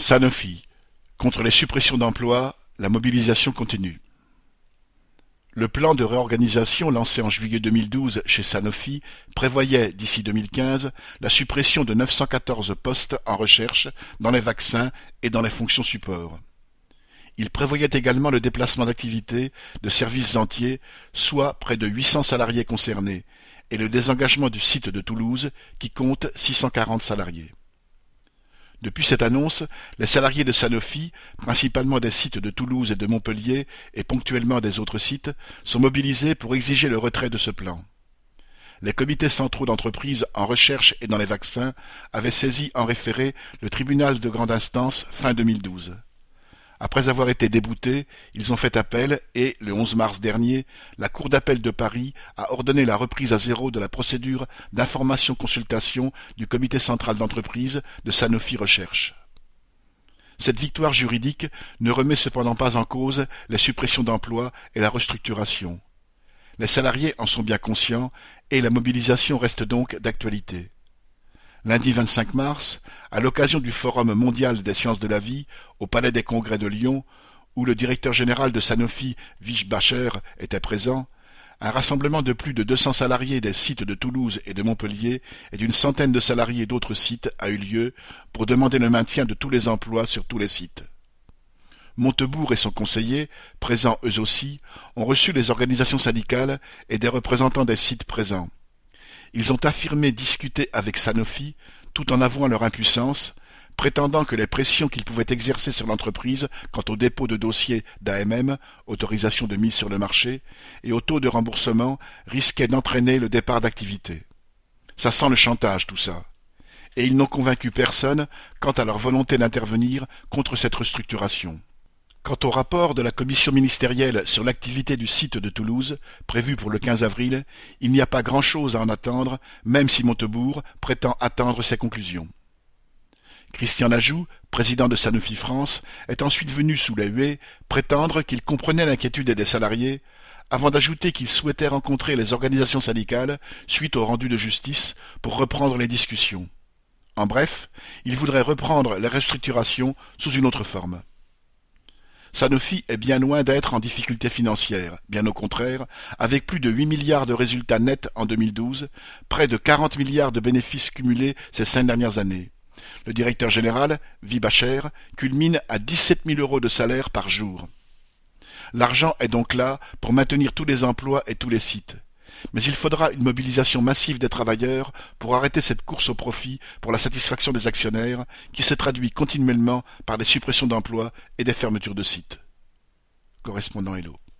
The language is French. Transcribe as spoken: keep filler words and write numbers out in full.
Sanofi. Contre les suppressions d'emplois, la mobilisation continue. Le plan de réorganisation lancé en juillet deux mille douze chez Sanofi prévoyait, d'ici deux mille quinze, la suppression de neuf cent quatorze postes en recherche, dans les vaccins et dans les fonctions support. Il prévoyait également le déplacement d'activités de services entiers, soit près de huit cents salariés concernés, et le désengagement du site de Toulouse, qui compte six cent quarante salariés. Depuis cette annonce, les salariés de Sanofi, principalement des sites de Toulouse et de Montpellier et ponctuellement des autres sites, sont mobilisés pour exiger le retrait de ce plan. Les comités centraux d'entreprise en recherche et dans les vaccins avaient saisi en référé le tribunal de grande instance fin deux mille douze. Après avoir été déboutés, ils ont fait appel et, le onze mars dernier, la Cour d'appel de Paris a ordonné la reprise à zéro de la procédure d'information-consultation du comité central d'entreprise de Sanofi Recherche. Cette victoire juridique ne remet cependant pas en cause les suppressions d'emplois et la restructuration. Les salariés en sont bien conscients et la mobilisation reste donc d'actualité. Lundi vingt-cinq mars, à l'occasion du Forum mondial des sciences de la vie au Palais des Congrès de Lyon, où le directeur général de Sanofi, Vich Bacher, était présent, un rassemblement de plus de deux cents salariés des sites de Toulouse et de Montpellier et d'une centaine de salariés d'autres sites a eu lieu pour demander le maintien de tous les emplois sur tous les sites. Montebourg et son conseiller, présents eux aussi, ont reçu les organisations syndicales et des représentants des sites présents. Ils ont affirmé discuter avec Sanofi, tout en avouant leur impuissance, prétendant que les pressions qu'ils pouvaient exercer sur l'entreprise quant au dépôt de dossiers d'A M M, autorisation de mise sur le marché, et au taux de remboursement risquaient d'entraîner le départ d'activité. Ça sent le chantage, tout ça. Et ils n'ont convaincu personne quant à leur volonté d'intervenir contre cette restructuration. Quant au rapport de la commission ministérielle sur l'activité du site de Toulouse, prévu pour le quinze avril, il n'y a pas grand-chose à en attendre, même si Montebourg prétend attendre ses conclusions. Christian Lajoux, président de Sanofi France, est ensuite venu sous les huées prétendre qu'il comprenait l'inquiétude des salariés, avant d'ajouter qu'il souhaitait rencontrer les organisations syndicales suite au rendu de justice pour reprendre les discussions. En bref, il voudrait reprendre les restructurations sous une autre forme. Sanofi est bien loin d'être en difficulté financière, bien au contraire, avec plus de huit milliards de résultats nets en deux mille douze, près de quarante milliards de bénéfices cumulés ces cinq dernières années. Le directeur général, Vich Bacher, culmine à dix-sept mille euros de salaire par jour. L'argent est donc là pour maintenir tous les emplois et tous les sites. Mais il faudra une mobilisation massive des travailleurs pour arrêter cette course au profit pour la satisfaction des actionnaires qui se traduit continuellement par des suppressions d'emplois et des fermetures de sites. Correspondant Hello.